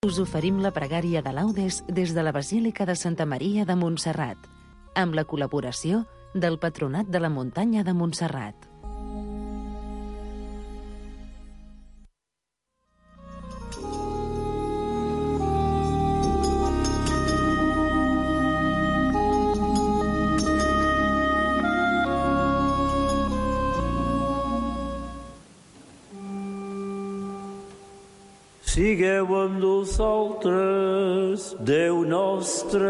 Us oferim la pregària de laudes des de la Basílica de Santa Maria de Montserrat, amb la col·laboració del Patronat de la Muntanya de Montserrat. Sigueu amb nosaltres, Déu nostre.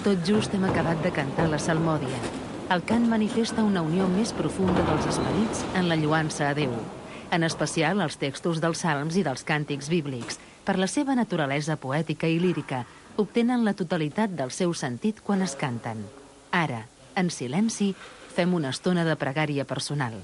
Tot just hem acabat de cantar la salmòdia. El cant manifesta una unió més profunda dels esperits en la lloança a Déu, en especial els textos dels salms i dels càntics bíblics. Per la seva naturalesa poètica i lírica, obtenen la totalitat del seu sentit quan es canten. Ara, en silenci, fem una estona de pregària personal.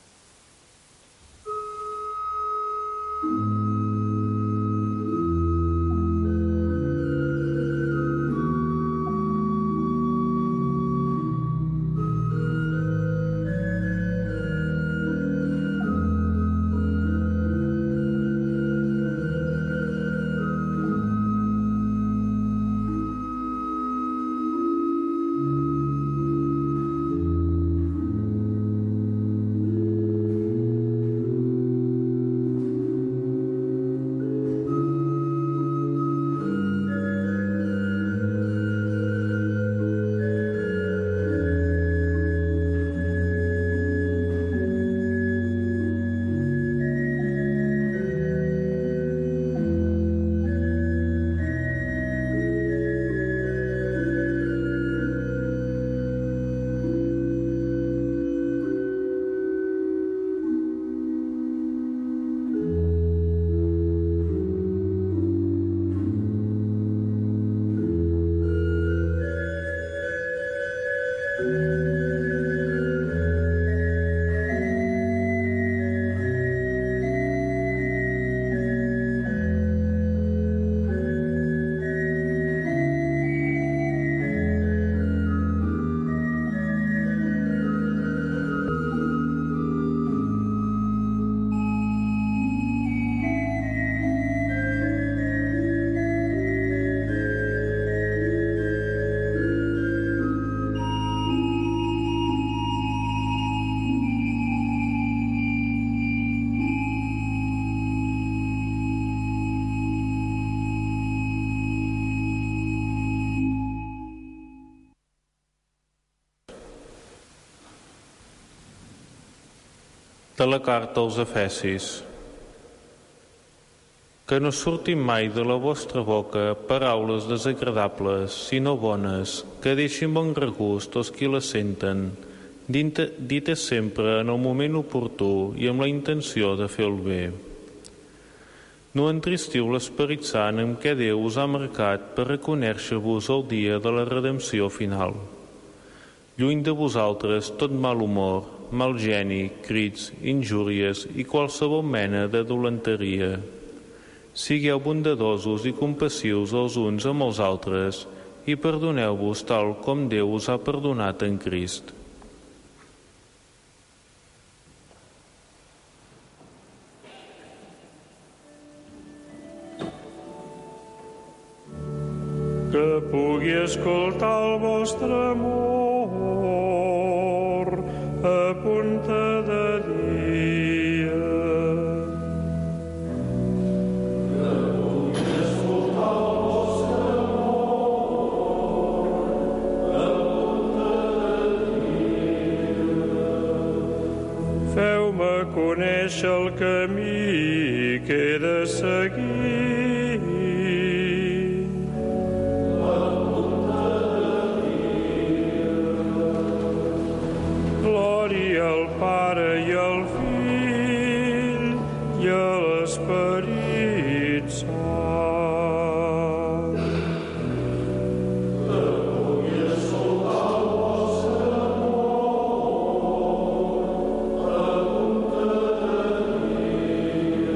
De la carta als Efesis. Que no surtin mai de la vostra boca paraules desagradables, sinó bones, que deixin bon regust als qui les senten, dites sempre en el moment oportú i amb la intenció de fer el bé. No entristiu l'Esperit Sant amb què Déu us ha marcat per reconèixer-vos el dia de la redempció final. Lluny de vosaltres tot mal humor, mal geni, crits, injúries i qualsevol mena de dolenteria. Sigueu bondadosos i compassius els uns amb els altres i perdoneu-vos tal com Déu us ha perdonat en Crist. Que pugui escoltar el vostre amor a punta de dia. Que pugui escoltar el vostre amor a punta de dia. Feu-me conèixer el camí que he de seguir. Pare i al Fill i a l'Esperit Sant. Que pugui escoltar el vostre amor a punta de dia.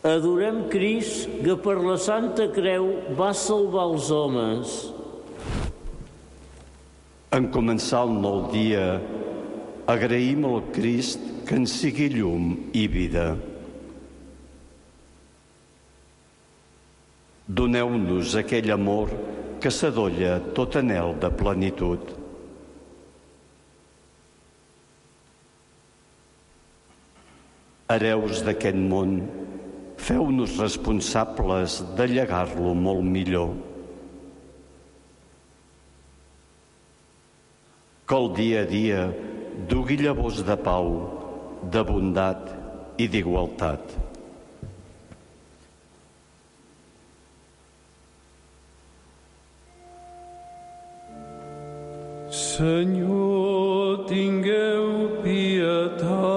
Adorem Crist, que per la Santa Creu va salvar els homes. En començar el nou dia, agraïm al Crist que ens sigui llum i vida. Doneu-nos aquell amor que s'adolla tot anhel de plenitud. Hereus d'aquest món, feu-nos responsables de llegar-lo molt millor. Que el dia a dia dugui llavors de pau, de bondat i d'igualtat. Senyor, tingueu pietat.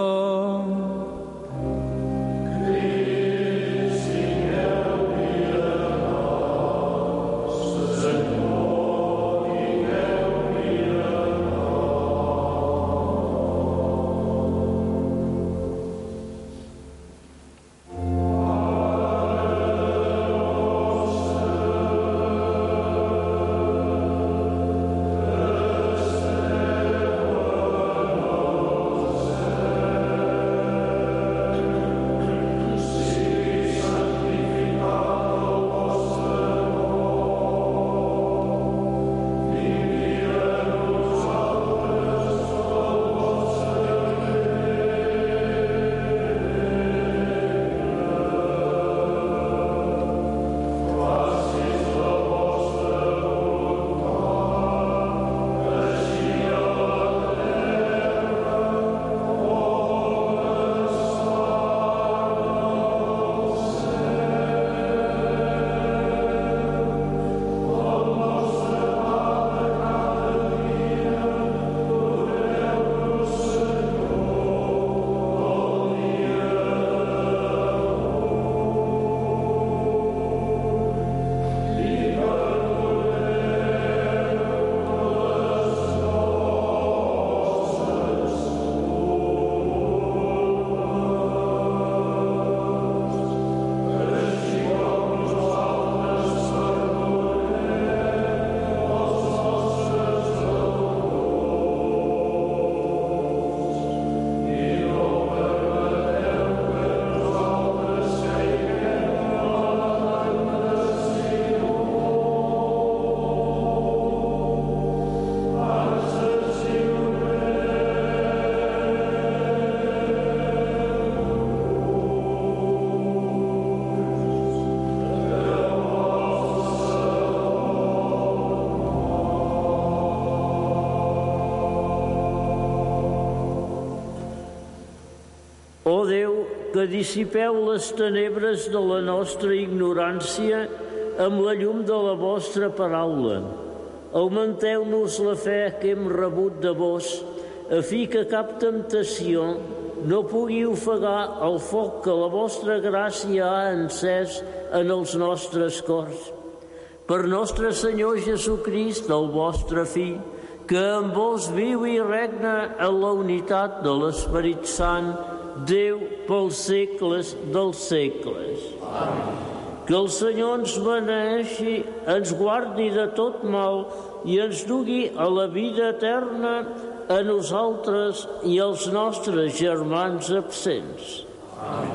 Ó Déu, que dissipeu les tenebres de la nostra ignorància amb la llum de la vostra paraula. Augmenteu-nos la fe que hem rebut de vos, a fi que cap temptació no pugui ofegar el foc que la vostra gràcia ha encès en els nostres cors. Per nostre Senyor Jesucrist, el vostre Fill, que amb vos viu i regna en la unitat de l'Esperit Sant, Déu pels segles dels segles. Amén. Que el Senyor ens beneeixi, ens guardi de tot mal i ens dugui a la vida eterna a nosaltres i als nostres germans absents. Amén.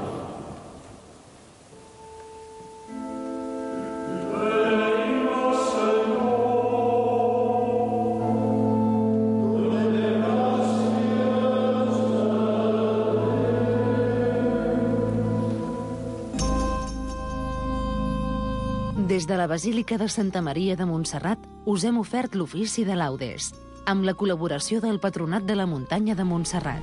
Des de la Basílica de Santa Maria de Montserrat us hem ofert l'ofici de laudes, amb la col·laboració del Patronat de la Muntanya de Montserrat.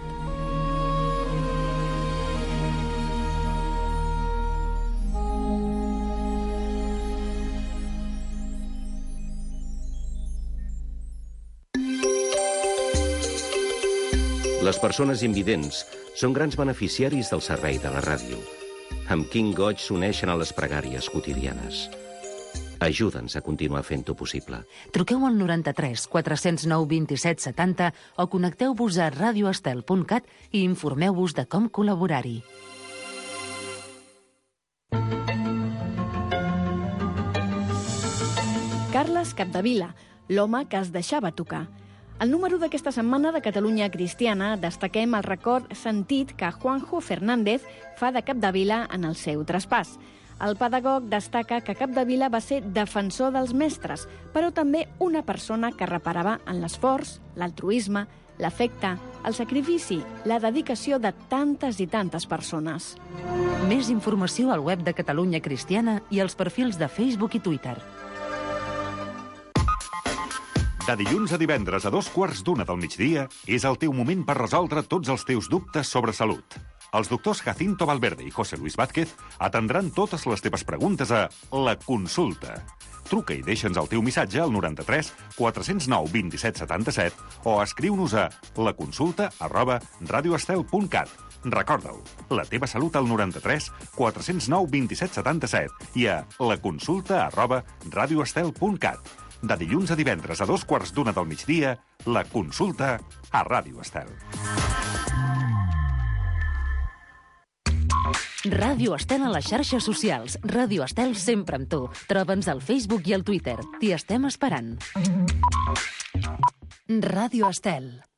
Les persones invidents són grans beneficiaris del servei de la ràdio. Amb quin goig s'uneixen a les pregàries quotidianes. Ajuda'ns a continuar fent-ho possible. Truqueu al 93 409 27 70 o connecteu-vos a radioestel.cat i informeu-vos de com col·laborar-hi. Carles Capdevila, l'home que es deixava tocar. Al número d'aquesta setmana de Catalunya Cristiana destaquem el record sentit que Juanjo Fernández fa de Capdevila en el seu traspàs. El pedagog destaca que Capdevila va ser defensor dels mestres, però també una persona que reparava en l'esforç, l'altruisme, l'afecte, el sacrifici, la dedicació de tantes i tantes persones. Més informació al web de Catalunya Cristiana i als perfils de Facebook i Twitter. De dilluns a divendres a 2:15 del migdia és el teu moment per resoldre tots els teus dubtes sobre salut. Els doctors Jacinto Valverde i José Luis Vázquez atendran totes les teves preguntes a La Consulta. Truca i deixa'ns el teu missatge al 93 409 27 77 o escriu-nos a laconsulta@radioestel.cat. Recorda'l, la teva salut al 93 409 27 77 i a laconsulta@radioestel.cat. De dilluns a divendres a 2:15 del migdia, La Consulta a Ràdio Estel. Ràdio Estel a les xarxes socials. Ràdio Estel sempre amb tu. Troba'ns al Facebook i al Twitter. T'hi estem esperant. Ràdio Estel.